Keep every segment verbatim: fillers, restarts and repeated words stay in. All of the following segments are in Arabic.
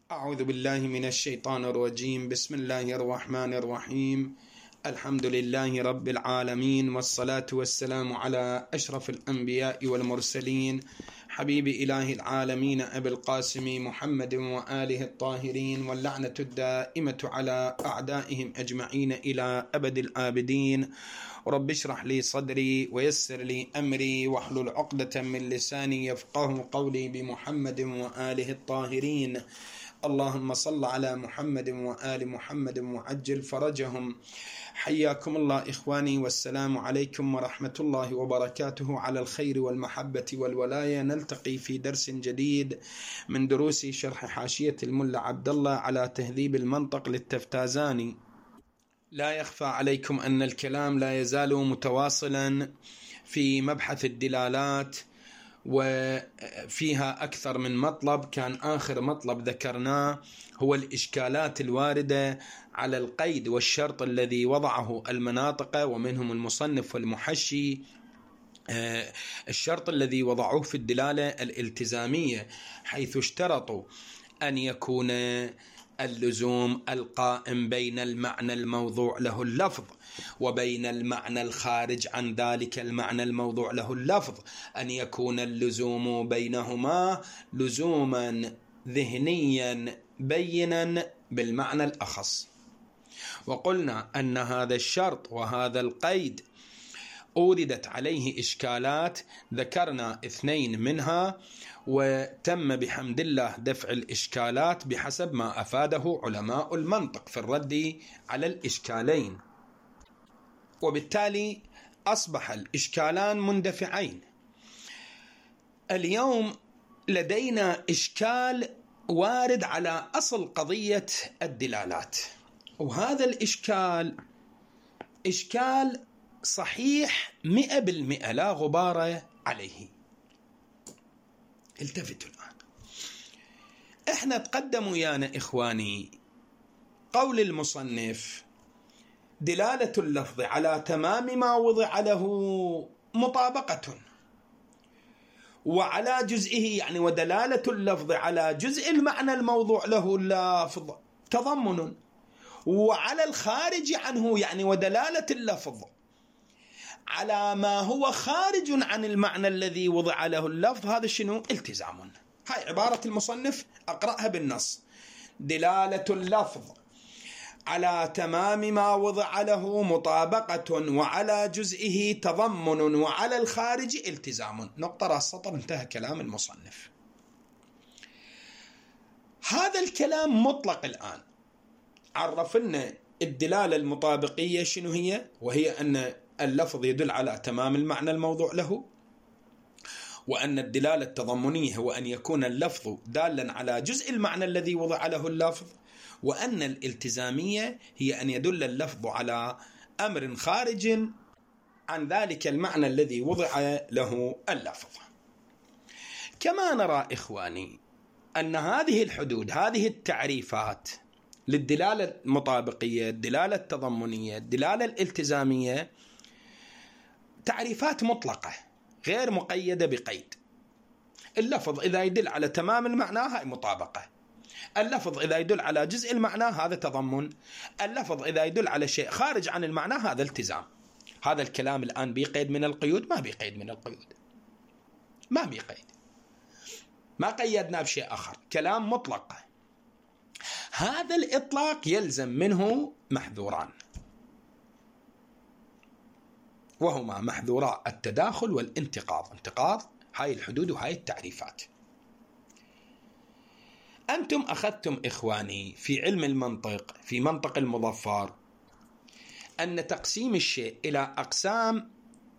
أعوذ بالله من الشيطان الرجيم. بسم الله الرحمن الرحيم. الحمد لله رب العالمين، والصلاة والسلام على أشرف الأنبياء والمرسلين، حبيب إله العالمين أبي القاسم محمد وآله الطاهرين، واللعنة الدائمة على أعدائهم أجمعين إلى أبد الآبدين. رب اشرح لي صدري ويسر لي أمري واحلل عقدة من لساني يفقه قولي بمحمد وآله الطاهرين. اللهم صل على محمد وآل محمد وعجل فرجهم. حياكم الله إخواني، والسلام عليكم ورحمة الله وبركاته على الخير والمحبة والولاية. نلتقي في درس جديد من دروس شرح حاشية الملا عبد الله على تهذيب المنطق للتفتازاني. لا يخفى عليكم أن الكلام لا يزال متواصلا في مبحث الدلالات، وفيها أكثر من مطلب. كان آخر مطلب ذكرناه هو الإشكالات الواردة على القيد والشرط الذي وضعه المناطق ومنهم المصنف والمحشي. الشرط الذي وضعوه في الدلالة الالتزامية، حيث اشترطوا أن يكون اللزوم القائم بين المعنى الموضوع له اللفظ وبين المعنى الخارج عن ذلك المعنى الموضوع له اللفظ، أن يكون اللزوم بينهما لزوما ذهنيا بينا بالمعنى الأخص. وقلنا أن هذا الشرط وهذا القيد أوردت عليه إشكالات، ذكرنا اثنين منها، وتم بحمد الله دفع الإشكالات بحسب ما أفاده علماء المنطق في الرد على الإشكالين، وبالتالي أصبح الإشكالان مندفعين. اليوم لدينا إشكال وارد على أصل قضية الدلالات، وهذا الإشكال إشكال صحيح مئة بالمئة لا غبار عليه. التفتوا الآن، احنا تقدم ويانا إخواني قول المصنف: دلالة اللفظ على تمام ما وضع له مطابقة، وعلى جزئه يعني ودلالة اللفظ على جزء المعنى الموضوع له اللفظ تضمن، وعلى الخارج عنه يعني ودلالة اللفظ على ما هو خارج عن المعنى الذي وضع له اللفظ، هذا شنو؟ التزام. هاي عبارة المصنف، أقرأها بالنص: دلالة اللفظ على تمام ما وضع له مطابقة، وعلى جزئه تضمن، وعلى الخارج التزام. نقطة راس السطر، انتهى كلام المصنف. هذا الكلام مطلق. الآن عرفنا الدلالة المطابقية شنو هي، وهي أن اللفظ يدل على تمام المعنى الموضوع له، وأن الدلالة التضمنية هو أن يكون اللفظ دالا على جزء المعنى الذي وضع له اللفظ، وأن الالتزامية هي أن يدل اللفظ على أمر خارج عن ذلك المعنى الذي وضع له اللفظ. كما نرى إخواني أن هذه الحدود، هذه التعريفات للدلالة المطابقية، الدلالة التضمنية، الدلالة الالتزامية، تعريفات مطلقة غير مقيدة بقيد. اللفظ إذا يدل على تمام المعنى هاي مطابقة، اللفظ إذا يدل على جزء المعنى هذا تضمن، اللفظ إذا يدل على شيء خارج عن المعنى هذا التزام. هذا الكلام الآن بقيد من القيود؟ ما بقيد من القيود، ما بقيد، ما قيدنا بشيء آخر، كلام مطلق. هذا الإطلاق يلزم منه محذوران، وهما محذورا التداخل والانتقاض. انتقاض هاي الحدود وهاي التعريفات. أنتم أخذتم إخواني في علم المنطق، في منطق المظفر، أن تقسيم الشيء إلى أقسام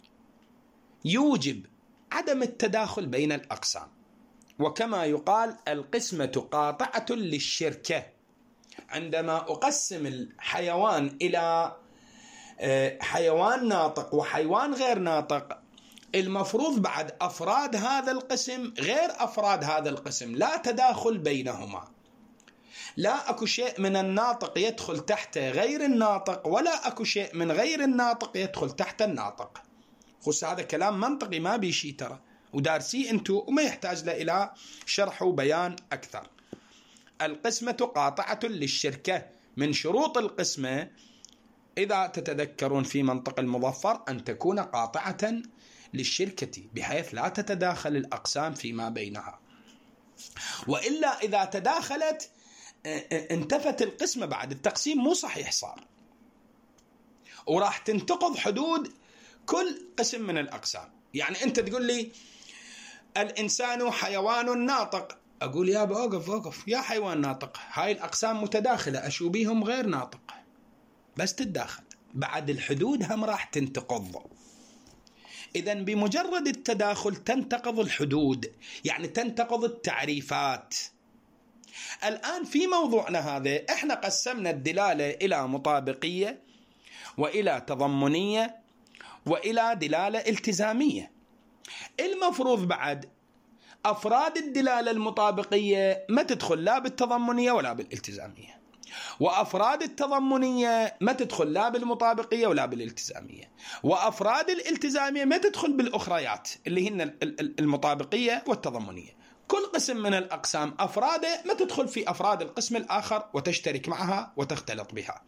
يوجب عدم التداخل بين الأقسام، وكما يقال القسمة قاطعة للشركة. عندما أقسم الحيوان إلى حيوان ناطق وحيوان غير ناطق، المفروض بعد أفراد هذا القسم غير أفراد هذا القسم، لا تداخل بينهما، لا أكو شيء من الناطق يدخل تحت غير الناطق، ولا أكو شيء من غير الناطق يدخل تحت الناطق. خص هذا كلام منطقي ما بيشي ترى، ودارسي أنتو وما يحتاج له إلى شرح وبيان أكثر. القسمة قاطعة للشركة. من شروط القسمة إذا تتذكرون في منطق المظفر أن تكون قاطعة للشركة بحيث لا تتداخل الأقسام فيما بينها، وإلا إذا تداخلت انتفت القسمة بعد التقسيم، مو صحيح صار، وراح تنتقض حدود كل قسم من الأقسام. يعني أنت تقول لي الإنسان حيوان ناطق، أقول يا بوقف وقف يا حيوان ناطق، هاي الأقسام متداخلة، أشوبيهم غير ناطق، بس تتداخل بعد الحدود هم راح تنتقض. إذن بمجرد التداخل تنتقض الحدود، يعني تنتقض التعريفات. الآن في موضوعنا هذا احنا قسمنا الدلالة إلى مطابقية وإلى تضمنية وإلى دلالة التزامية. المفروض بعد أفراد الدلالة المطابقية ما تدخل لا بالتضمنية ولا بالالتزامية، وأفراد التضمنية ما تدخل لا بالمطابقية ولا بالالتزامية، وأفراد الالتزامية ما تدخل بالأخريات اللي هن المطابقية والتضمنية. كل قسم من الأقسام أفراده ما تدخل في أفراد القسم الآخر وتشترك معها وتختلط بها.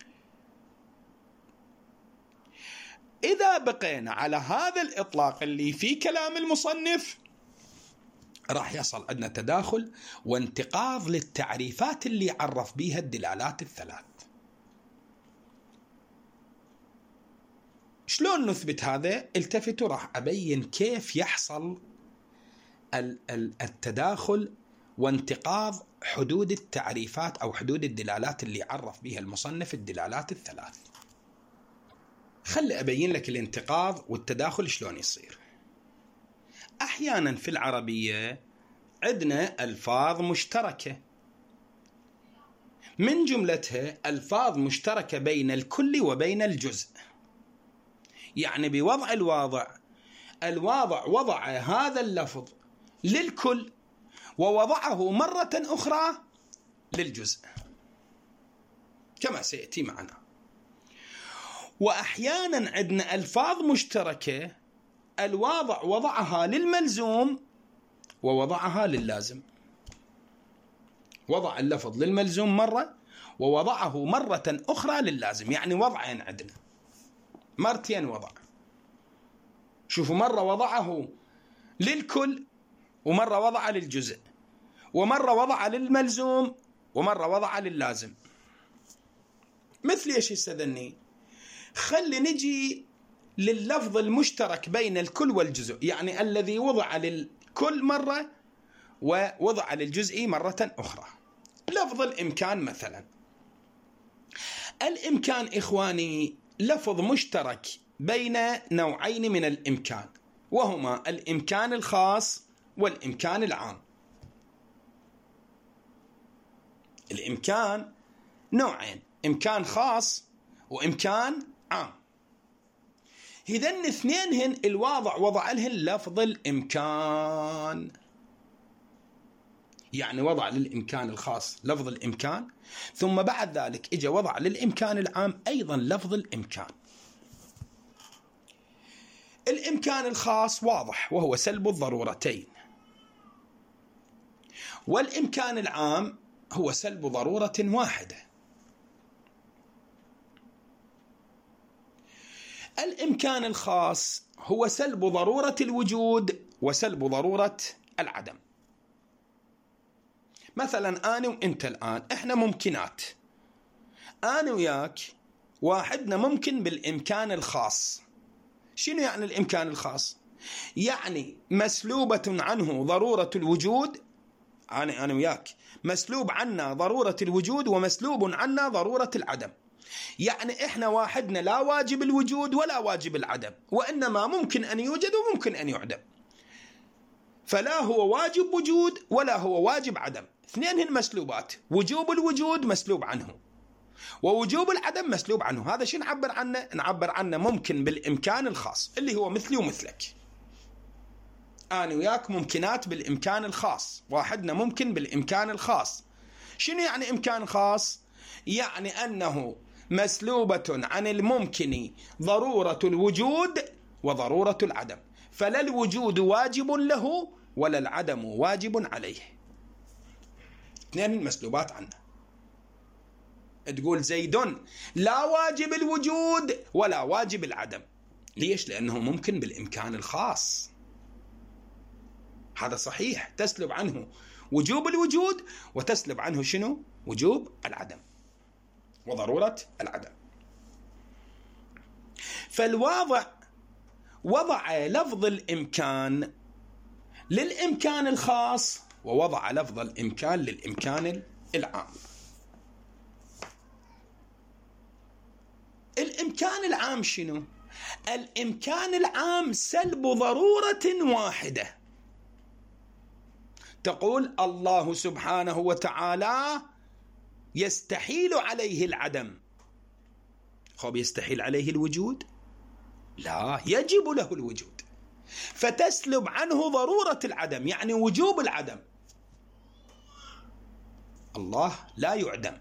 إذا بقينا على هذا الإطلاق اللي في كلام المصنف راح يصل عندنا تداخل وانتقاض للتعريفات اللي عرف بيها الدلالات الثلاث. شلون نثبت هذا؟ التفتوا، راح أبين كيف يحصل التداخل وانتقاض حدود التعريفات أو حدود الدلالات اللي عرف بها المصنف الدلالات الثلاث. خلي أبين لك الانتقاض والتداخل شلون يصير. أحيانا في العربية عندنا ألفاظ مشتركة، من جملتها ألفاظ مشتركة بين الكل وبين الجزء. يعني بوضع الواضع، الواضع وضع هذا اللفظ للكل ووضعه مرة أخرى للجزء كما سيأتي معنا. وأحيانا عندنا ألفاظ مشتركة الواضع وضعها للملزوم ووضعها لللازم. وضع اللفظ للملزوم مرة ووضعه مرة أخرى لللازم، يعني وضعين عندنا، مرتين وضع. شوفوا، مرة وضعه للكل ومرة وضع للجزء، ومرة وضع للملزوم ومرة وضع لللازم. مثل ايش يستدني؟ خلي نجي لللفظ المشترك بين الكل والجزء، يعني الذي وضع للكل مرة ووضع للجزء مرة أخرى. لفظ الإمكان مثلا. الإمكان إخواني لفظ مشترك بين نوعين من الإمكان، وهما الإمكان الخاص والإمكان العام. الإمكان نوعين، إمكان خاص وإمكان عام. هذين اثنين هن الواضع وضع لهن لفظ الإمكان، يعني وضع للإمكان الخاص لفظ الإمكان، ثم بعد ذلك إجا وضع للإمكان العام أيضا لفظ الإمكان. الإمكان الخاص واضح وهو سلب الضرورتين، والإمكان العام هو سلب ضرورة واحدة. الإمكان الخاص هو سلب ضرورة الوجود وسلب ضرورة العدم. مثلا أنا وإنت الآن إحنا ممكنات، أنا وياك واحدنا ممكن بالإمكان الخاص. شنو يعني الإمكان الخاص؟ يعني مسلوبة عنه ضرورة الوجود، أنا أنا وياك مسلوب عنا ضرورة الوجود ومسلوب عنا ضرورة العدم. يعني إحنا واحدنا لا واجب الوجود ولا واجب العدم، وإنما ممكن أن يوجد وممكن أن يعدم، فلا هو واجب وجود ولا هو واجب عدم. اثنين هن مسلوبات، وجوب الوجود مسلوب عنه ووجوب العدم مسلوب عنه. هذا شو نعبر عنه؟ نعبر عنه ممكن بالإمكان الخاص اللي هو مثلي ومثلك. أنا وياك ممكنات بالإمكان الخاص، واحدنا ممكن بالإمكان الخاص. شنو يعني إمكان خاص؟ يعني أنه مسلوبة عن الممكن ضرورة الوجود وضرورة العدم، فلا الوجود واجب له ولا العدم واجب عليه. اثنين مسلوبات عنه. تقول زيد لا واجب الوجود ولا واجب العدم. ليش؟ لأنه ممكن بالإمكان الخاص. هذا صحيح، تسلب عنه وجوب الوجود وتسلب عنه شنو؟ وجوب العدم وضرورة العدم. فالواضع وضع لفظ الإمكان للإمكان الخاص ووضع لفظ الإمكان للإمكان العام. الإمكان العام شنو؟ الإمكان العام سلب ضرورة واحدة. تقول الله سبحانه وتعالى يستحيل عليه العدم. خب يستحيل عليه الوجود؟ لا، يجب له الوجود، فتسلب عنه ضرورة العدم، يعني وجوب العدم. الله لا يعدم،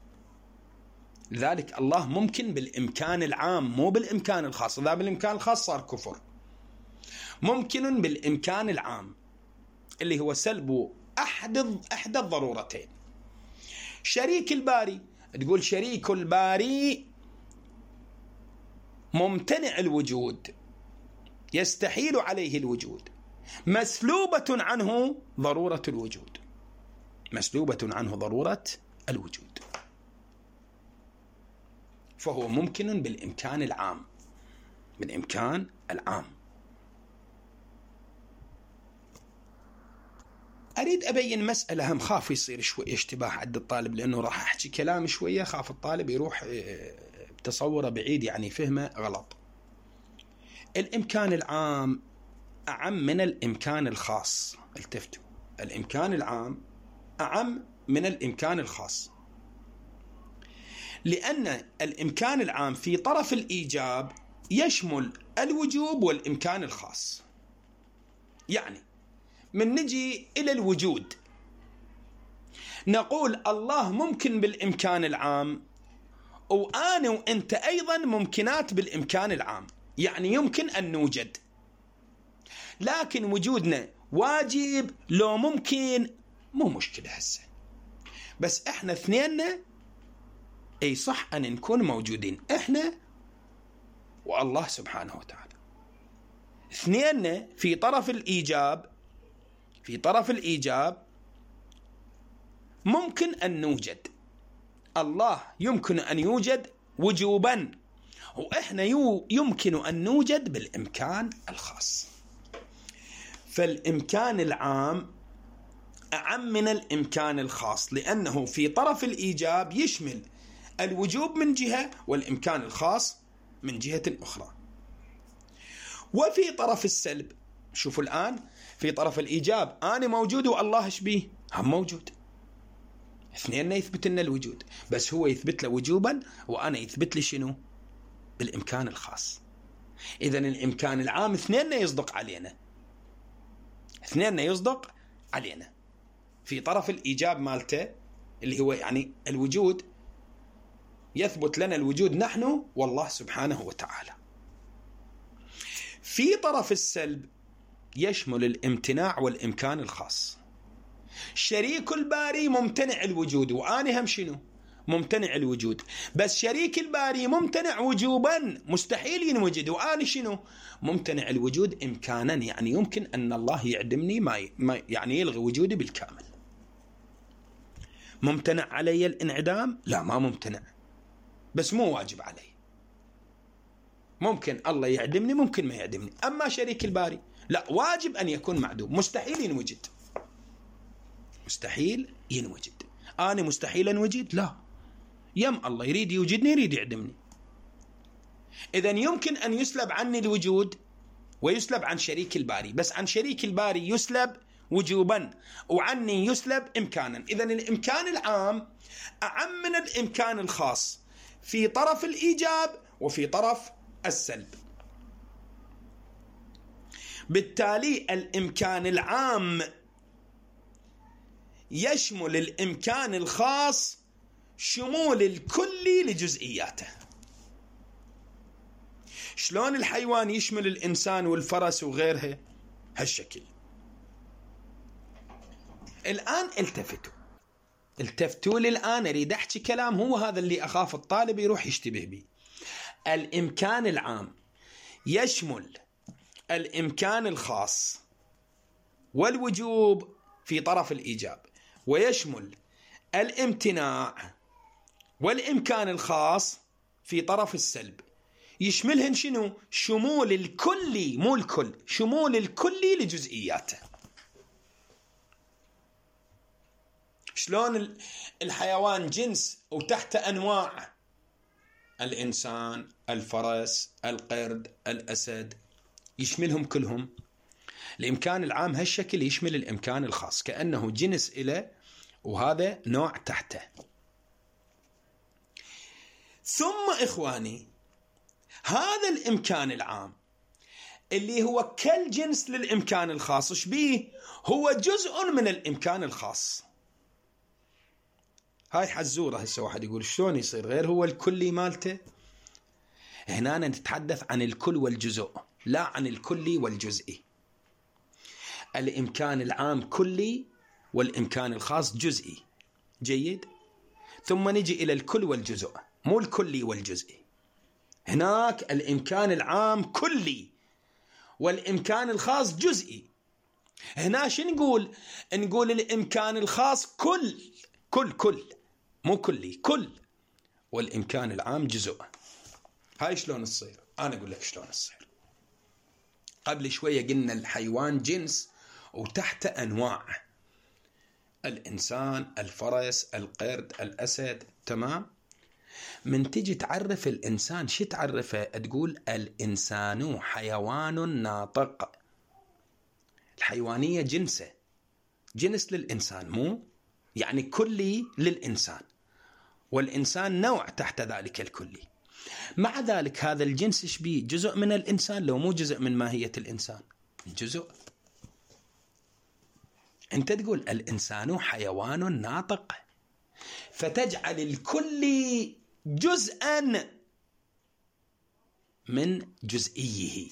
لذلك الله ممكن بالإمكان العام مو بالإمكان الخاص. إذا بالإمكان الخاص صار كفر. ممكن بالإمكان العام اللي هو سلب أحد إحدى الضرورتين. شريك الباري، تقول شريك الباري ممتنع الوجود، يستحيل عليه الوجود، مسلوبة عنه ضرورة الوجود، مسلوبة عنه ضرورة الوجود، فهو ممكن بالإمكان العام، بالإمكان العام. أريد أبين مسألة هم خاف يصير شوي اشتباه عند الطالب، لأنه راح أحكي كلام شوية خاف الطالب يروح بتصوره بعيد، يعني فهمه غلط. الإمكان العام أعم من الإمكان الخاص. التفتوا، الإمكان العام أعم من الإمكان الخاص، لأن الإمكان العام في طرف الإيجاب يشمل الوجوب والإمكان الخاص. يعني من نجي إلى الوجود نقول الله ممكن بالإمكان العام، وأنا وأنت أيضا ممكنات بالإمكان العام، يعني يمكن أن نوجد. لكن وجودنا واجب لو ممكن مو مشكلة هسه، بس إحنا اثنيننا أي صح أن نكون موجودين، إحنا والله سبحانه وتعالى اثنيننا في طرف الإيجاب، في طرف الإيجاب ممكن أن نوجد. الله يمكن أن يوجد وجوبا، وإحنا يمكن أن نوجد بالإمكان الخاص. فالإمكان العام أعم من الإمكان الخاص، لأنه في طرف الإيجاب يشمل الوجوب من جهة والإمكان الخاص من جهة أخرى. وفي طرف السلب، شوفوا الآن في طرف الإيجاب أنا موجود والله إيش بيه؟ هم موجود، اثنين يثبت لنا الوجود، بس هو يثبت له وجوبا وأنا يثبت لي شنو؟ بالإمكان الخاص. إذن الإمكان العام اثنين يصدق علينا، اثنين يصدق علينا في طرف الإيجاب مالته اللي هو يعني الوجود، يثبت لنا الوجود نحن والله سبحانه وتعالى. في طرف السلب يشمل الامتناع والإمكان الخاص. شريك الباري ممتنع الوجود وأنا هم شنو؟ ممتنع الوجود، بس شريك الباري ممتنع وجوبا، مستحيل ينوجد، وأنا شنو؟ ممتنع الوجود إمكانا، يعني يمكن أن الله يعدمني، ما يعني يلغي وجودي بالكامل. ممتنع علي الانعدام؟ لا، ما ممتنع، بس مو واجب علي. ممكن الله يعدمني، ممكن ما يعدمني. أما شريك الباري لا، واجب أن يكون معدوم، مستحيل ينوجد، مستحيل ينوجد. أنا مستحيل أنوجد؟ لا، يم الله يريد يوجدني، يريد يعدمني. إذن يمكن أن يسلب عني الوجود ويسلب عن شريك الباري، بس عن شريك الباري يسلب وجوبا وعني يسلب إمكانا. إذن الإمكان العام أعم من الإمكان الخاص في طرف الإيجاب وفي طرف السلب. بالتالي الإمكان العام يشمل الإمكان الخاص شمول الكلي لجزئياته. شلون الحيوان يشمل الإنسان والفرس وغيرها؟ هالشكل. الآن التفتوا، التفتوا لي الآن، أريد أحكي كلام هو هذا اللي أخاف الطالب يروح يشتبه به. الإمكان العام يشمل الإمكان الخاص والوجوب في طرف الإيجاب، ويشمل الامتناع والإمكان الخاص في طرف السلب. يشملهن شنو؟ شمول الكلي، مو الكل، شمول الكلي لجزئياته. شلون الحيوان جنس وتحت أنواع، الإنسان، الفرس، القرد، الأسد، يشملهم كلهم. الإمكان العام هالشكل يشمل الإمكان الخاص، كأنه جنس إله وهذا نوع تحته. ثم إخواني، هذا الإمكان العام اللي هو كالجنس للإمكان الخاص، إيش بيه؟ هو جزء من الإمكان الخاص. هاي حزورة. هسه واحد يقول شلون يصير غير هو الكلي مالته؟ هنا نتحدث عن الكل والجزء، لا عن الكلي والجزئي. الإمكان العام كلي والإمكان الخاص جزئي. جيد؟ ثم نجي إلى الكل والجزء، مو الكلي والجزئي. هناك الإمكان العام كلي والإمكان الخاص جزئي. هنا شو نقول؟ نقول الإمكان الخاص كل كل كل مو كلي، كل، والإمكان العام جزء. هاي شلون تصير؟ أنا أقول لك شلون تصير. قبل شوية قلنا الحيوان جنس وتحت أنواع، الإنسان، الفرس، القرد، الأسد، تمام؟ من تجي تعرف الإنسان شو تعرفه؟ تقول الإنسان حيوان ناطق. الحيوانية جنسه، جنس للإنسان، مو يعني كلي للإنسان، والإنسان نوع تحت ذلك الكلي. مع ذلك هذا الجنس ايش بيه؟ جزء من الإنسان، لو مو جزء من ماهية الإنسان، جزء. أنت تقول الإنسان حيوان ناطق، فتجعل الكلي جزءا من جزئيه.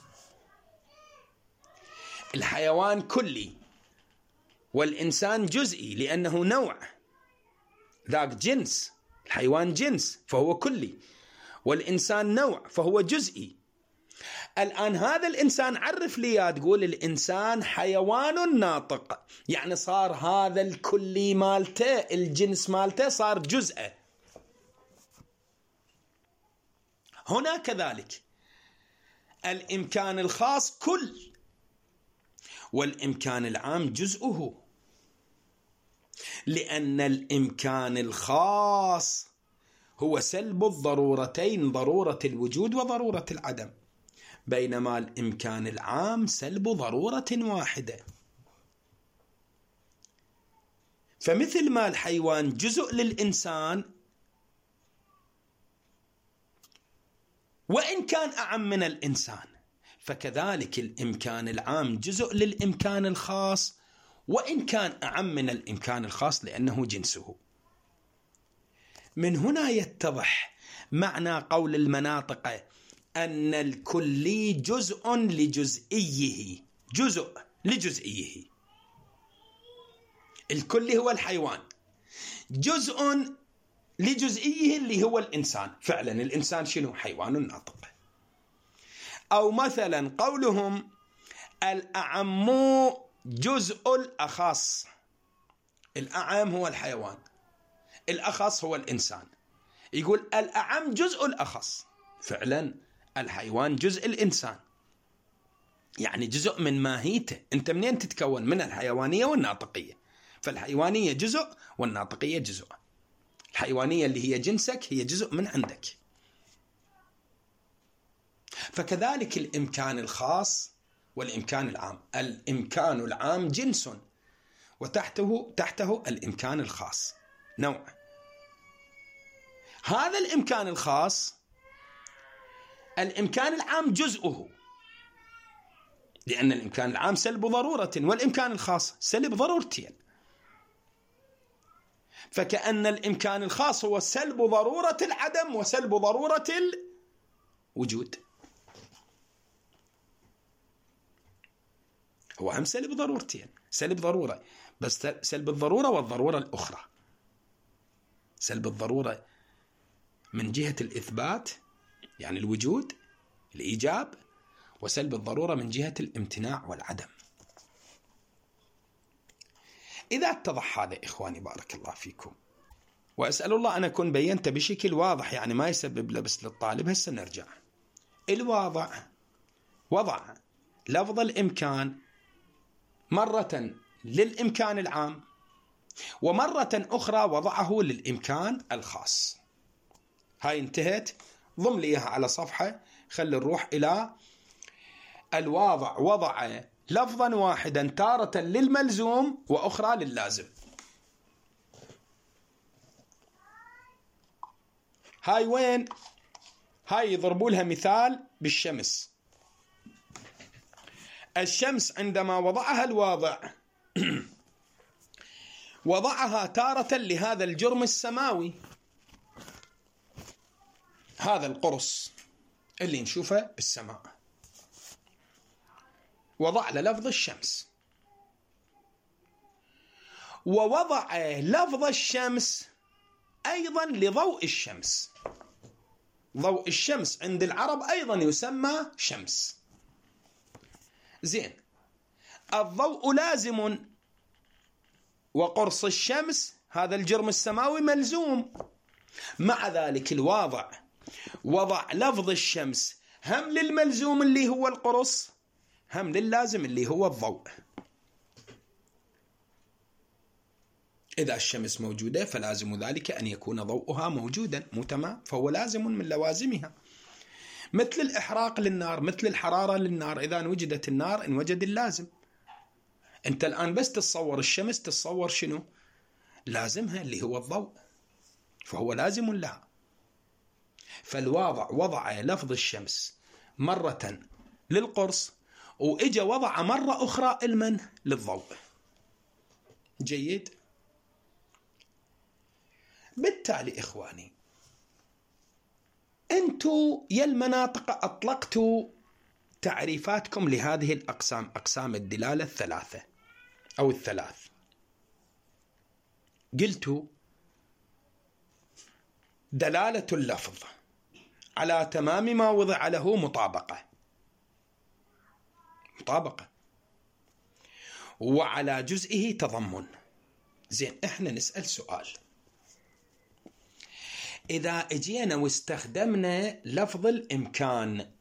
الحيوان كلي والإنسان جزئي لأنه نوع، ذاك جنس. الحيوان جنس فهو كلي، والإنسان نوع فهو جزئي. الآن هذا الإنسان عرف لي، تقول الإنسان حيوان ناطق، يعني صار هذا الكلي مالته، الجنس مالته صار جزء. هنا كذلك الإمكان الخاص كل، والإمكان العام جزءه، لأن الإمكان الخاص هو سلب الضرورتين، ضرورة الوجود وضرورة العدم، بينما الإمكان العام سلب ضرورة واحدة. فمثل ما الحيوان جزء للإنسان وإن كان أعم من الإنسان، فكذلك الإمكان العام جزء للإمكان الخاص وإن كان أعم من الإمكان الخاص لأنه جنسه. من هنا يتضح معنى قول المناطق أن الكلي جزء لجزئيه، جزء لجزئيه. الكلي هو الحيوان، جزء لجزئيه اللي هو الإنسان. فعلا الإنسان شنو؟ حيوان ناطق. أو مثلا قولهم الأعم جزء الأخص. الأعم هو الحيوان، الأخص هو الإنسان. يقول الأعم جزء الأخص. فعلا الحيوان جزء الإنسان، يعني جزء من ماهيته. أنت منين تتكون؟ من الحيوانية والناطقية. فالحيوانية جزء والناطقية جزء. الحيوانية اللي هي جنسك هي جزء من عندك. فكذلك الإمكان الخاص والإمكان العام. الإمكان العام جنس وتحته تحته الإمكان الخاص نوع. هذا الإمكان الخاص الإمكان العام جزءه، لأن الإمكان العام سلب ضرورة والإمكان الخاص سلب ضرورتين. فكأن الإمكان الخاص هو سلب ضرورة العدم وسلب ضرورة الوجود. هو هم سلب ضرورتين، سلب ضرورة، بس سلب الضرورة والضرورة الأخرى. سلب الضرورة من جهة الإثبات يعني الوجود الإيجاب، وسلب الضرورة من جهة الامتناع والعدم. إذا اتضح هذا إخواني بارك الله فيكم، وأسأل الله أن أكون بينت بشكل واضح يعني ما يسبب لبس للطالب. هسه نرجع. الواضع وضع لفظ الإمكان مرة للإمكان العام، ومرة أخرى وضعه للإمكان الخاص. هاي انتهت. ضم لي إياها على صفحة. خلي نروح إلى الواضع وضع لفظا واحدا تارة للملزوم وأخرى لللازم. هاي وين؟ هاي يضربوا لها مثال بالشمس. الشمس عندما وضعها الواضع وضعها تارة لهذا الجرم السماوي، هذا القرص اللي نشوفه بالسماء، وضع للفظ الشمس، ووضع لفظ الشمس أيضا لضوء الشمس. ضوء الشمس عند العرب أيضا يسمى شمس. زين، الضوء لازم، وقرص الشمس هذا الجرم السماوي ملزوم. مع ذلك الواضع وضع لفظ الشمس هم للملزوم اللي هو القرص، هم لللازم اللي هو الضوء. إذا الشمس موجودة فلازم ذلك أن يكون ضوءها موجودا، مو تمام؟ فهو لازم من لوازمها. مثل الإحراق للنار، مثل الحرارة للنار، إذا وجدت النار إن وجد اللازم. أنت الآن بس تتصور الشمس، تتصور شنو؟ لازمها اللي هو الضوء، فهو لازم لها. فالواضع وضع لفظ الشمس مرة للقرص، وإجا وضع مرة أخرى المن للضوء. جيد. بالتالي إخواني، أنتوا يا المناطق أطلقتوا تعريفاتكم لهذه الأقسام، أقسام الدلالة الثلاثة أو الثلاث. قلتوا دلالة اللفظ على تمام ما وضع له مطابقة مطابقة وعلى جزئه تضمن. زين، احنا نسأل سؤال. إذا اجينا واستخدمنا لفظ الإمكان،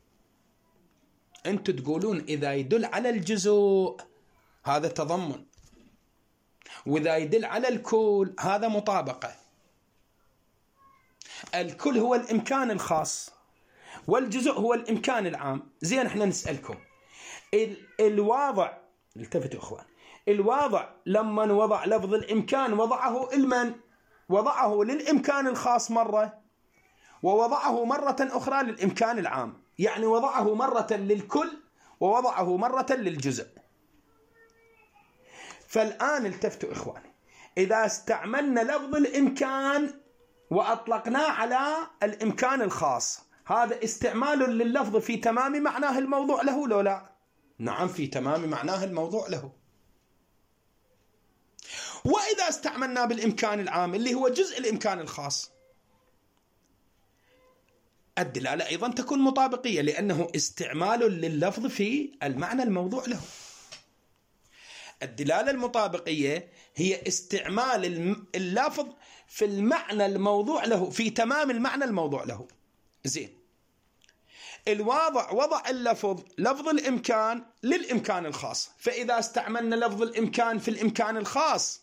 أنتوا تقولون إذا يدل على الجزء هذا تضمن، وإذا يدل على الكل هذا مطابقة. الكل هو الإمكان الخاص، والجزء هو الإمكان العام. زين، احنا نسألكم الواضع، التفتوا إخوان، الواضع لما وضع لفظ الإمكان وضعه المن وضعه للإمكان الخاص مرة، ووضعه مرة أخرى للإمكان العام، يعني وضعه مرة للكل ووضعه مرة للجزء. فالآن التفتوا إخواني، إذا استعملنا لفظ الإمكان وأطلقناه على الإمكان الخاص، هذا استعمال لللفظ في تمام معناه الموضوع له لو لا؟ نعم، في تمام معناه الموضوع له. وإذا استعملنا بالإمكان العام اللي هو جزء الإمكان الخاص، الدلالة أيضا تكون مطابقية، لأنه استعمال لللفظ في المعنى الموضوع له. الدلالة المطابقية هي استعمال اللفظ في المعنى الموضوع له، في تمام المعنى الموضوع له. زين، الواضع وضع اللفظ لفظ الإمكان للإمكان الخاص، فإذا استعملنا لفظ الإمكان في الإمكان الخاص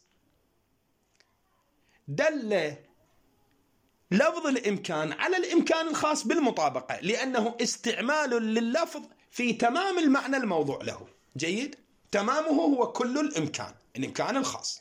دل لفظ الإمكان على الإمكان الخاص بالمطابقة، لأنه استعمال لللفظ في تمام المعنى الموضوع له. جيد. تمامه هو كل الإمكان، الإمكان الخاص.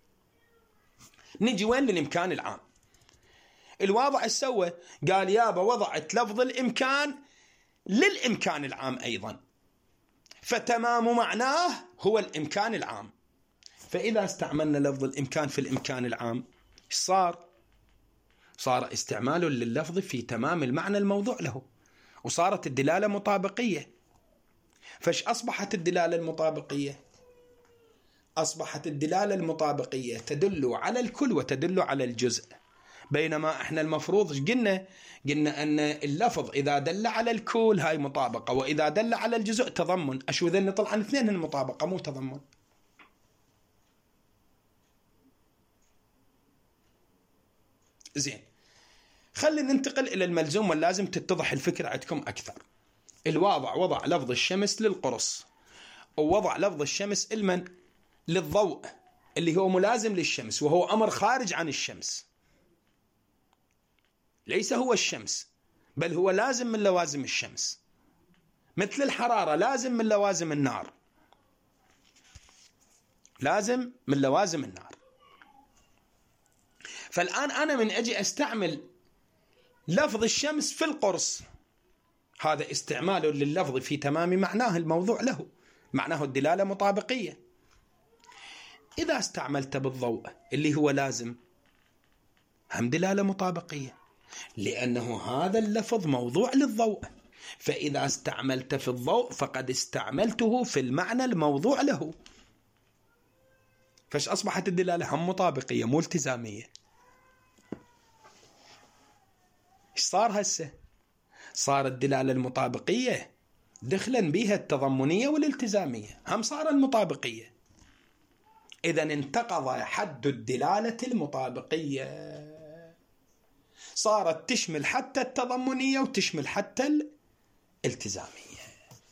نجي وين؟ للإمكان العام. الواضع السوى قال يابا وضعت لفظ الإمكان للإمكان العام أيضا، فتمام معناه هو الإمكان العام. فإذا استعملنا لفظ الإمكان في الإمكان العام صار صار استعمال لللفظ في تمام المعنى الموضوع له، وصارت الدلالة مطابقية. فايش أصبحت الدلالة المطابقية؟ أصبحت الدلالة المطابقية تدل على الكل وتدل على الجزء. بينما احنا المفروض قلنا قلنا ان اللفظ اذا دل على الكل هاي مطابقة، واذا دل على الجزء تضمن. اشو ذن طلعا اثنين هن مطابقة مو تضمن. زين، خلينا ننتقل الى الملزوم واللازم تتضح الفكرة عندكم اكثر. الواضع وضع لفظ الشمس للقرص، ووضع لفظ الشمس المن للضوء اللي هو ملازم للشمس، وهو امر خارج عن الشمس، ليس هو الشمس بل هو لازم من لوازم الشمس، مثل الحرارة لازم من لوازم النار، لازم من لوازم النار. فالآن أنا من أجي أستعمل لفظ الشمس في القرص، هذا استعمال لللفظ في تمام معناه الموضوع له، معناه الدلالة مطابقية. إذا استعملت بالضوء اللي هو لازم هم دلالة مطابقية، لأنه هذا اللفظ موضوع للضوء، فإذا استعملت في الضوء فقد استعملته في المعنى الموضوع له، فاش أصبحت الدلالة هم مطابقية مو التزامية. إيش صار هسه؟ صار الدلالة المطابقية دخلا بها التضمنية والالتزامية، هم صار المطابقية. إذن انتقض حد الدلالة المطابقية، صارت تشمل حتى التضمنية وتشمل حتى الالتزامية.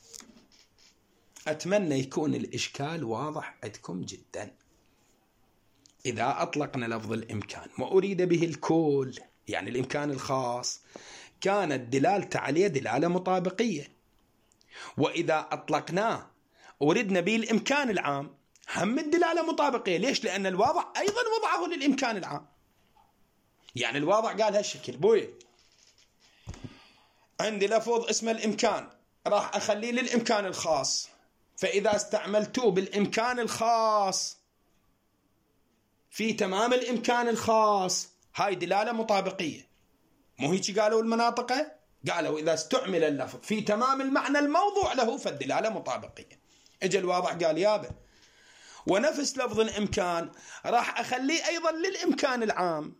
أتمنى يكون الإشكال واضح عندكم جدا. إذا أطلقنا لفظ الإمكان وأريد به الكل، يعني الإمكان الخاص، كانت دلالته عليه دلالة مطابقية. وإذا أطلقناه وردنا به الإمكان العام هم الدلالة مطابقية. ليش؟ لأن الواضع أيضا وضعه للإمكان العام. يعني الواضع قال هالشكل: بوي عندي لفظ اسمه الإمكان، راح أخليه للإمكان الخاص، فإذا استعملتوه بالإمكان الخاص في تمام الإمكان الخاص هاي دلالة مطابقية. مو هيك قالوا المناطق؟ قالوا إذا استعمل اللفظ في تمام المعنى الموضوع له فالدلالة مطابقية. اجى الواضع قال يابا ونفس لفظ الإمكان راح أخليه أيضا للإمكان العام،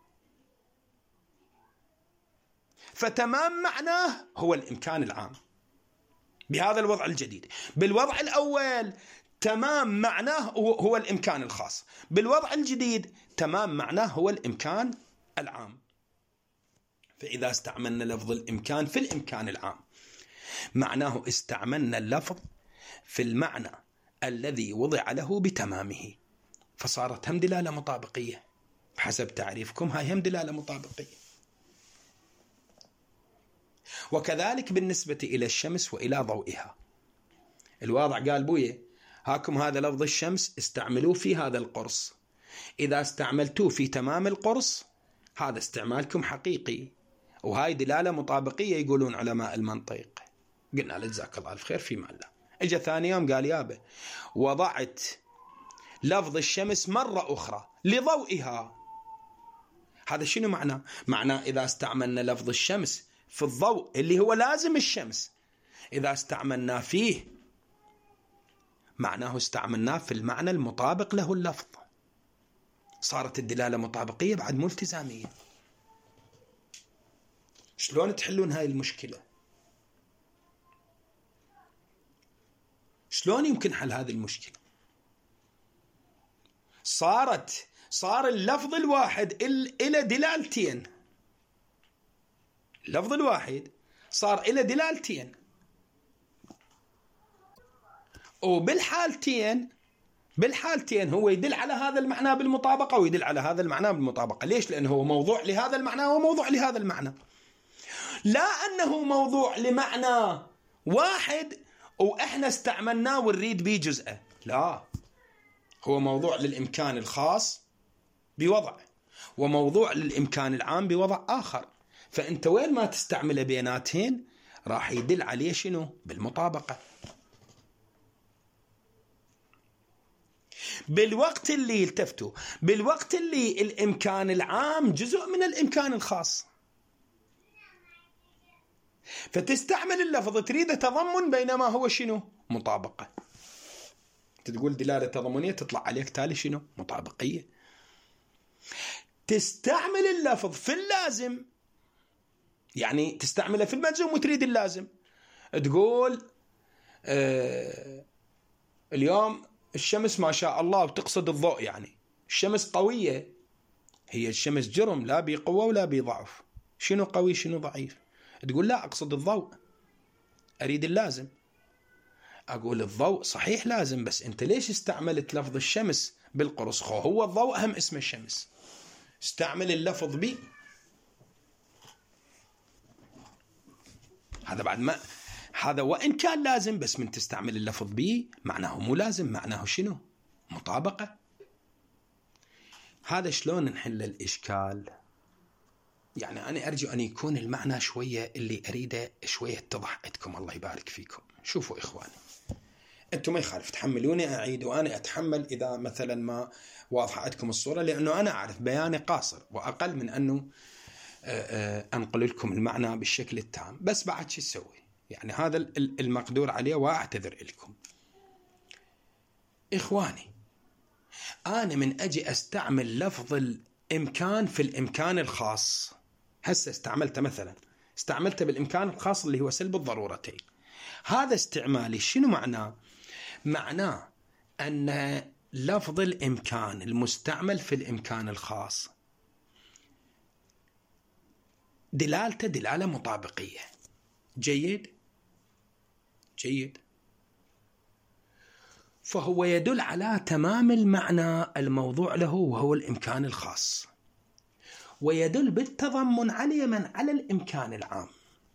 فتمام معناه هو الإمكان العام بهذا الوضع الجديد. بالوضع الأول تمام معناه هو الإمكان الخاص، بالوضع الجديد تمام معناه هو الإمكان العام. فإذا استعملنا لفظ الإمكان في الإمكان العام معناه استعملنا اللفظ في المعنى الذي وضع له بتمامه، فصارت هم دلالة مطابقية بحسب تعريفكم. هاي هم دلالة مطابقية. وكذلك بالنسبة إلى الشمس وإلى ضوئها. الواضع قال بويه هاكم هذا لفظ الشمس استعملوه في هذا القرص، إذا استعملتوه في تمام القرص هذا استعمالكم حقيقي، وهاي دلالة مطابقية يقولون علماء المنطق. قلنا له جزاك الله الخير في معنى. اجى ثاني يوم قال يابا وضعت لفظ الشمس مرة أخرى لضوئها. هذا شنو معناه؟ معناه إذا استعملنا لفظ الشمس في الضوء اللي هو لازم الشمس، إذا استعملنا فيه معناه استعملناه في المعنى المطابق له اللفظ، صارت الدلالة مطابقية بعد مو التزامية. شلون تحلون هاي المشكلة؟ شلون يمكن حل هذه المشكلة؟ صارت صار اللفظ الواحد إلى دلالتين، اللفظ الواحد صار إلى دلالتين، وبالحالتين بالحالتين هو يدل على هذا المعنى بالمطابقة ويدل على هذا المعنى بالمطابقة. ليش؟ لأنه هو موضوع لهذا المعنى وموضوع لهذا المعنى، لا أنه موضوع لمعنى واحد وإحنا استعملناه ونريد به جزءه. لا، هو موضوع للإمكان الخاص بوضع، وموضوع للإمكان العام بوضع آخر، فأنت وين ما تستعمله بيناتهن راح يدل عليه شنو؟ بالمطابقة. بالوقت اللي يلتفتوا بالوقت اللي الإمكان العام جزء من الإمكان الخاص، فتستعمل اللفظ تريد تضمن بينما هو شنو؟ مطابقة. تقول دلالة تضمنية تطلع عليك تالي شنو؟ مطابقية. تستعمل اللفظ في اللازم، يعني تستعمله في المجزوم وتريد اللازم. تقول آه اليوم الشمس ما شاء الله، وتقصد الضوء، يعني الشمس قوية. هي الشمس جرم، لا بقوة ولا بضعف. شنو قوي شنو ضعيف؟ تقول لا أقصد الضوء، أريد اللازم. أقول الضوء صحيح لازم، بس أنت ليش استعملت لفظ الشمس بالقرص؟ هو الضوء هم اسم الشمس، استعمل اللفظ بي. هذا بعد ما هذا وإن كان لازم، بس من تستعمل اللفظ بي معناه مو لازم، معناه شنو؟ مطابقة. هذا شلون نحل الإشكال؟ يعني أنا أرجو أن يكون المعنى شوية اللي أريده شوية اتضح عندكم. الله يبارك فيكم. شوفوا إخواني، أنتم ما يخالف تحملوني أعيد، وأنا أتحمل إذا مثلا ما واضحة عندكم الصورة، لأنه أنا أعرف بياني قاصر وأقل من أنه أنقل لكم المعنى بالشكل التام. بس بعد شو تسوي؟ يعني هذا المقدور عليه، وأعتذر لكم. إخواني، أنا من أجي أستعمل لفظ الإمكان في الإمكان الخاص، هسه استعملته مثلا، استعملته بالإمكان الخاص اللي هو سلب الضرورتين. هذا استعمالي شنو معناه؟ معناه أن لفظ الإمكان المستعمل في الإمكان الخاص دلالته دلالة مطابقية. جيد جيد فهو يدل على تمام المعنى الموضوع له، وهو الإمكان الخاص، ويدل بالتضمن على من على الإمكان العام.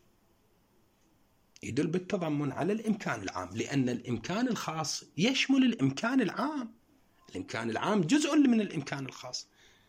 يدل بالتضمن على الإمكان العام، لأن الإمكان الخاص يشمل الإمكان العام. الإمكان العام جزء من الإمكان الخاص.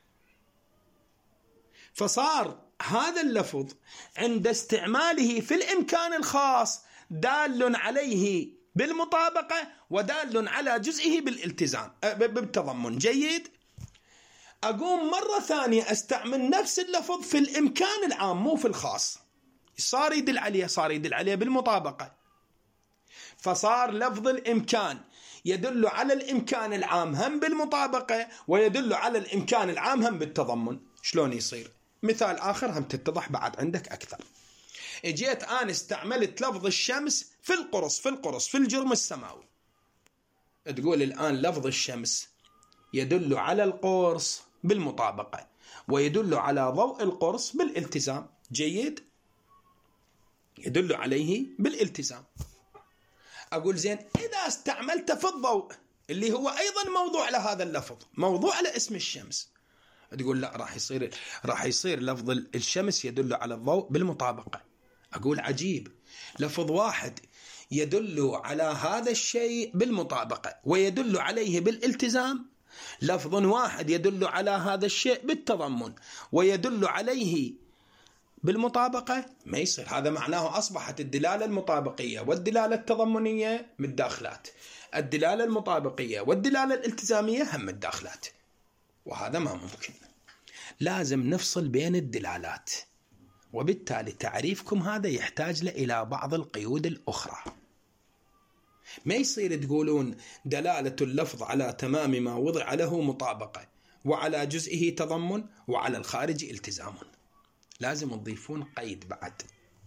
فصار هذا اللفظ عند استعماله في الإمكان الخاص دال عليه بالمطابقة، ودال على جزئه بالالتزام بالتضمن. جيد. أقوم مرة ثانية أستعمل نفس اللفظ في الإمكان العام مو في الخاص، صار يدل عليه صار يدل عليه بالمطابقة. فصار لفظ الإمكان يدل على الإمكان العام هم بالمطابقة، ويدل على الإمكان العام هم بالتضمن. شلون يصير؟ مثال آخر هم تتضح بعد عندك أكثر. اجيت أنا استعملت لفظ الشمس في القرص في القرص في الجرم السماوي. تقول الآن لفظ الشمس يدل على القرص بالمطابقة، ويدل على ضوء القرص بالالتزام. جيد. يدل عليه بالالتزام. أقول زين، إذا استعملت في الضوء اللي هو أيضا موضوع لهذا اللفظ، موضوع لاسم الشمس، تقول لا، راح يصير راح يصير لفظ الشمس يدل على الضوء بالمطابقة. أقول عجيب، لفظ واحد يدل على هذا الشيء بالمطابقة ويدل عليه بالالتزام، لفظ واحد يدل على هذا الشيء بالتضمن ويدل عليه بالمطابقة. ما يصير. هذا معناه أصبحت الدلالة المطابقية والدلالة التضمنية متداخلات، الدلالة المطابقية والدلالة الالتزامية هم متداخلات، وهذا ما ممكن. لازم نفصل بين الدلالات، وبالتالي تعريفكم هذا يحتاج إلى بعض القيود الأخرى. ما يصير تقولون دلالة اللفظ على تمام ما وضع له مطابقة، وعلى جزئه تضمن، وعلى الخارج التزام. لازم تضيفون قيد بعد.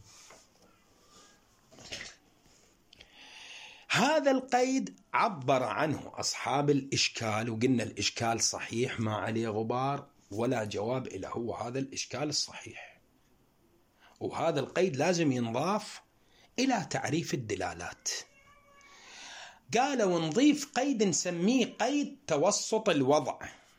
هذا القيد عبر عنه أصحاب الإشكال، وقلنا الإشكال صحيح ما عليه غبار ولا جواب إلى هو هذا الإشكال الصحيح. وهذا القيد لازم ينضاف إلى تعريف الدلالات. قالوا نضيف قيد نسميه قيد توسط الوضع.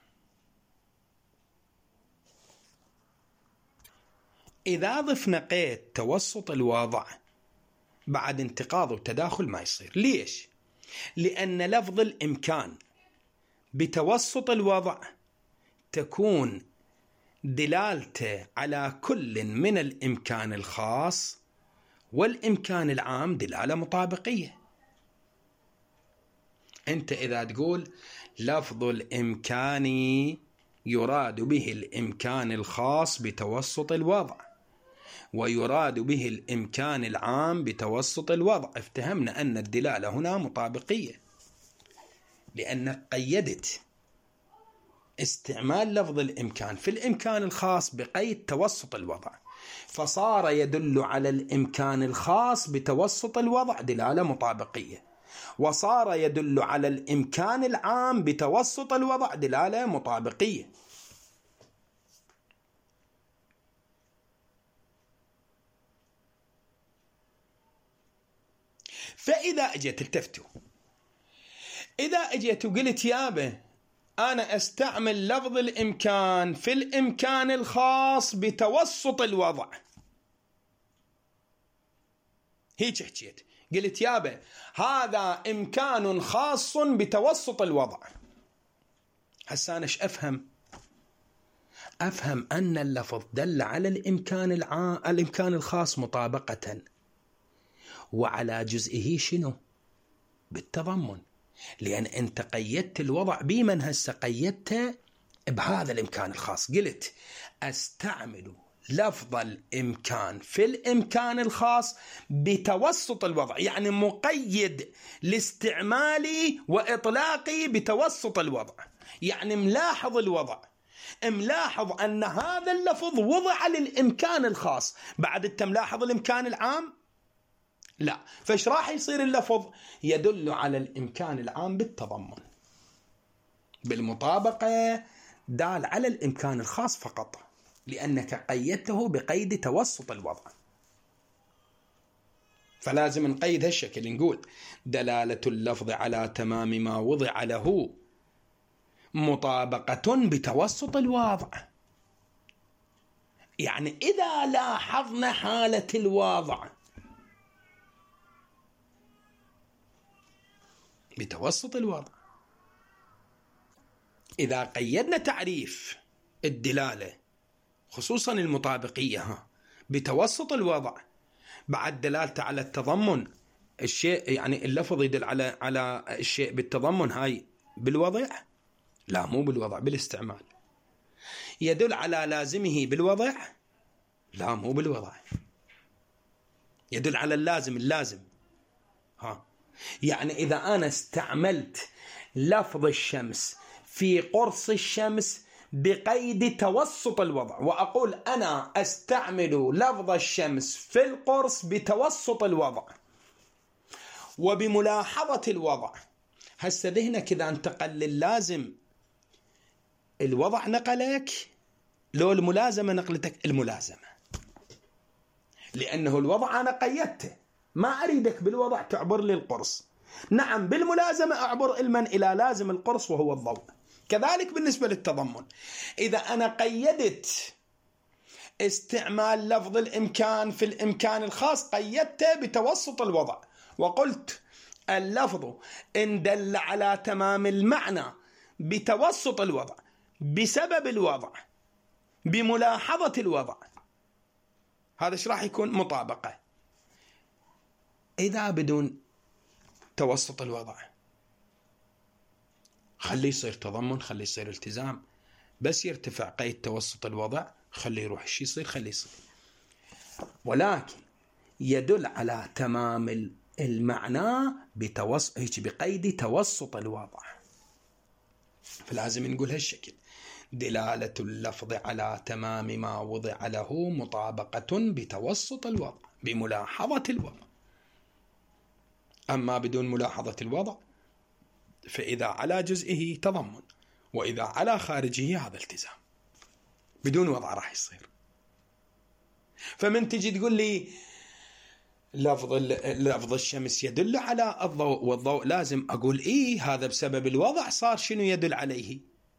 إذا ضفنا قيد توسط الوضع بعد انتقاض وتداخل ما يصير. ليش؟ لأن لفظ الإمكان بتوسط الوضع تكون دلالته على كل من الإمكان الخاص والإمكان العام دلالة مطابقية. أنت إذا تقول لفظ الإمكان يراد به الإمكان الخاص بتوسط الوضع، ويراد به الإمكان العام بتوسط الوضع، افتهمنا أن الدلالة هنا مطابقية، لأنك قيدت استعمال لفظ الإمكان في الإمكان الخاص بقيد توسط الوضع، فصار يدل على الإمكان الخاص بتوسط الوضع دلالة مطابقية، وصار يدل على الإمكان العام بتوسط الوضع دلالة مطابقية. فإذا أجيت التفتوا، إذا أجيت وقلت يابا أنا أستعمل لفظ الإمكان في الإمكان الخاص بتوسط الوضع، هيك حكيت، قلت يابا هذا إمكان خاص بتوسط الوضع، هسا أنا ايش أفهم؟ أفهم أن اللفظ دل على الإمكان العام الإمكان الخاص مطابقة، وعلى جزئه شنو؟ بالتضمن، لأن أنت قيدت الوضع بمن هسه قيدته بهذا الإمكان الخاص. قلت أستعمل لفظ الإمكان في الإمكان الخاص بتوسط الوضع، يعني مقيد لاستعمالي وإطلاقي بتوسط الوضع، يعني ملاحظ الوضع، ملاحظ أن هذا اللفظ وضع للإمكان الخاص. بعد أنت ملاحظ الإمكان العام؟ لا. فايش راح يصير اللفظ؟ يدل على الإمكان العام بالتضمن، بالمطابقة دال على الإمكان الخاص فقط، لأنك قيدته بقيد توسط الوضع. فلازم نقيد هالشكل، نقول دلالة اللفظ على تمام ما وضع له مطابقة بتوسط الوضع، يعني إذا لاحظنا حالة الوضع بتوسط الوضع، إذا قيدنا تعريف الدلالة خصوصا المطابقية ها بتوسط الوضع، بعد دلالته على التضمن الشيء، يعني اللفظ يدل على على الشيء بالتضمن، هاي بالوضع؟ لا، مو بالوضع، بالاستعمال. يدل على لازمه بالوضع؟ لا، مو بالوضع، يدل على اللازم اللازم ها. يعني إذا أنا استعملت لفظ الشمس في قرص الشمس بقيد توسط الوضع، وأقول أنا أستعمل لفظ الشمس في القرص بتوسط الوضع وبملاحظة الوضع، هسه ذهنك إذا انتقل للازم الوضع نقلك، لو الملازمة نقلتك الملازمة، لأنه الوضع أنا قيدته، ما أريدك بالوضع تعبر لي القرص. نعم، بالملازمة أعبر المن إلى لازم القرص وهو الضوء. كذلك بالنسبة للتضمن، إذا أنا قيدت استعمال لفظ الإمكان في الإمكان الخاص قيدته بتوسط الوضع، وقلت اللفظ إن دل على تمام المعنى بتوسط الوضع بسبب الوضع بملاحظة الوضع، هذا ايش راح يكون؟ مطابقة. إذا بدون توسط الوضع خليه يصير تضمن، خليه يصير التزام، بس يرتفع قيد توسط الوضع خليه يروح الشيء يصير خليه يصير، ولكن يدل على تمام المعنى بتوسط هيك بقيد توسط الوضع. فلازم نقول هالشكل: دلالة اللفظ على تمام ما وضع له مطابقة بتوسط الوضع بملاحظة الوضع. أما بدون ملاحظة الوضع فإذا على جزئه تضمن، وإذا على خارجه هذا التزام، بدون وضع راح يصير. فمن تجي تقول لي لفظ لفظ الشمس يدل على الضوء والضوء لازم، أقول إيه هذا بسبب الوضع صار شنو يدل عليه؟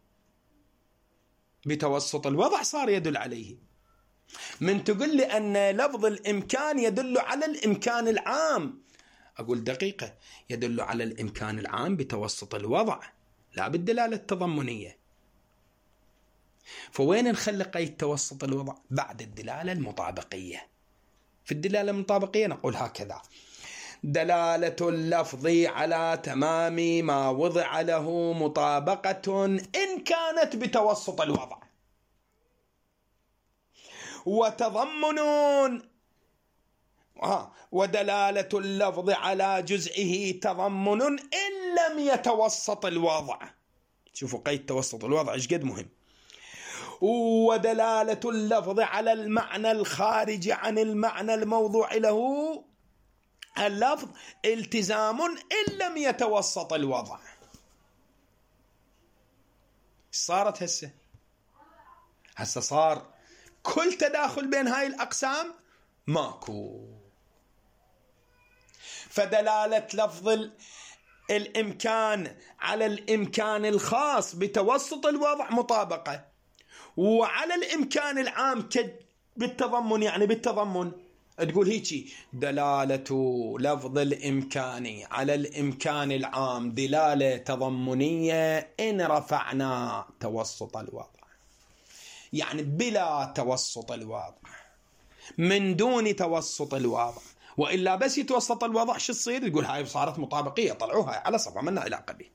بتوسط الوضع صار يدل عليه. من تقول لي أن لفظ الإمكان يدل على الإمكان العام، أقول دقيقة، يدل على الإمكان العام بتوسط الوضع لا بالدلالة التضمنية. فوين نخلي قيد توسط الوضع؟ بعد الدلالة المطابقية. في الدلالة المطابقية نقول هكذا: دلالة اللفظ على تمام ما وضع له مطابقة إن كانت بتوسط الوضع، وتضمن آه ودلالة اللفظ على جزئه تضمن إن لم يتوسط الوضع. شوفوا قيد توسط الوضع ايش قد مهم. ودلالة اللفظ على المعنى الخارج عن المعنى الموضوع له اللفظ التزام إن لم يتوسط الوضع. صارت هسه هسه صار كل تداخل بين هاي الأقسام ماكو. فدلالة لفظ الإمكان على الإمكان الخاص بتوسط الوضع مطابقة، وعلى الإمكان العام بالتضمن، يعني بالتضمن تقول هيك دلالة لفظ الإمكان على الإمكان العام دلالة تضمنية إن رفعنا توسط الوضع، يعني بلا توسط الوضع، من دون توسط الوضع. وإلا بس يتوسط الوضع شو تصير؟ تقول هاي صارت مطابقية، طلعوها على صفحة منا علاقة به.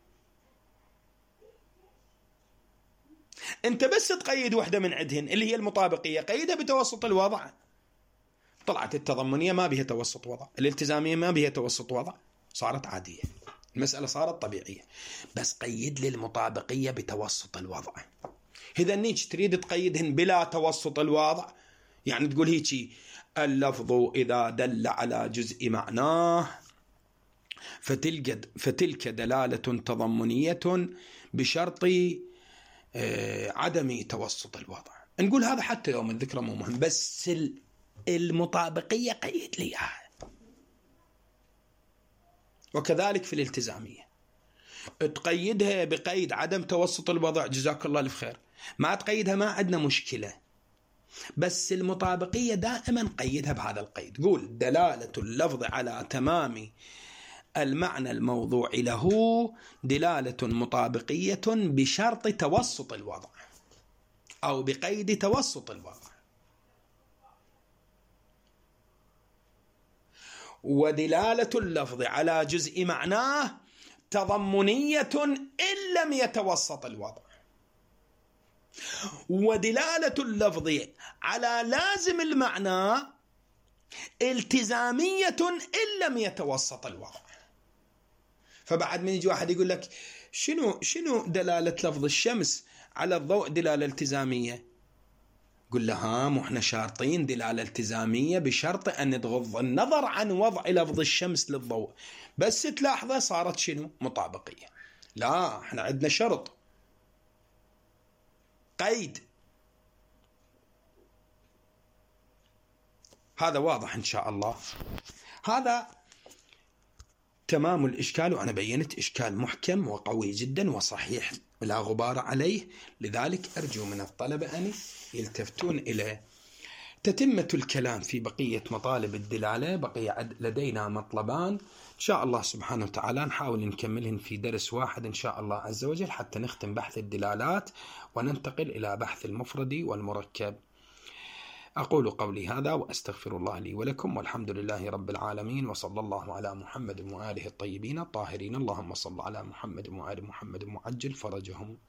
انت بس تقيد واحدة من عندهن اللي هي المطابقية، قيدها بتوسط الوضع، طلعت التضمنية ما بها توسط وضع، الالتزامية ما بها توسط وضع، صارت عادية، المسألة صارت طبيعية. بس قيد لي المطابقية بتوسط الوضع. إذا نيجي تريد تقيدهن بلا توسط الوضع، يعني تقول هيك اللفظ إذا دل على جزء معناه فتلك, فتلك دلالة تضمنية بشرط عدم توسط الوضع. نقول هذا حتى يوم الذكرى مو مهم، بس المطابقية قيد لي إياها. وكذلك في الالتزامية تقيدها بقيد عدم توسط الوضع، جزاك الله الف خير، ما تقيدها ما عندنا مشكلة، بس المطابقية دائما قيدها بهذا القيد. قول دلالة اللفظ على تمام المعنى الموضوع له دلالة مطابقية بشرط توسط الوضع أو بقيد توسط الوضع. ودلالة اللفظ على جزء معناه تضمنية إن لم يتوسط الوضع. ودلالة اللفظ على لازم المعنى التزامية إن لم يتوسط الوضع. فبعد من يجي واحد يقول لك شنو شنو دلالة لفظ الشمس على الضوء دلالة التزامية، قل لها مو احنا شارطين دلالة التزامية بشرط أن تغض النظر عن وضع لفظ الشمس للضوء، بس تلاحظه صارت شنو مطابقية. لا احنا عندنا شرط قيد. هذا واضح إن شاء الله. هذا تمام الإشكال، وأنا بينت إشكال محكم وقوي جدا وصحيح لا غبار عليه. لذلك أرجو من الطلبة أن يلتفتون إلى تتمة الكلام في بقية مطالب الدلالة. بقي لدينا مطلبان إن شاء الله سبحانه وتعالى نحاول نكملهن في درس واحد إن شاء الله عز وجل حتى نختم بحث الدلالات وننتقل إلى بحث المفرد والمركب. أقول قولي هذا وأستغفر الله لي ولكم، والحمد لله رب العالمين، وصلى الله على محمد وآله الطيبين الطاهرين. اللهم صل على محمد وآل محمد معجل فرجهم.